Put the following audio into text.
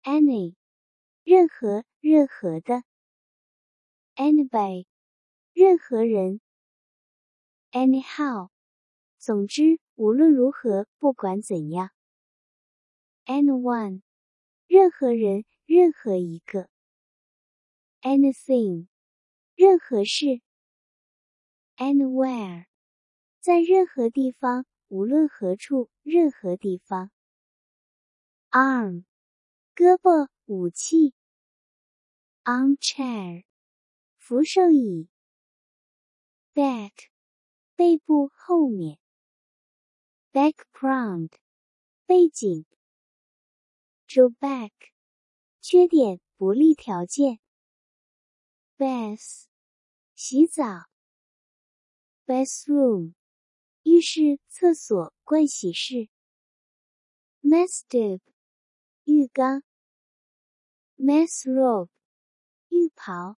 any 任何任何的 anybody 任何人 anyhow 总之无论如何不管怎样 anyone 任何人任何一个 anything 任何事 anywhere 在任何地方无论何处任何地方 arm 胳膊武器 armchair 扶手椅 back 背部后面 background 背景 drawback 缺点不利条件 bath 洗澡 bathroom 浴室厕所盥洗室 mathtub 浴缸 bathrobe 浴袍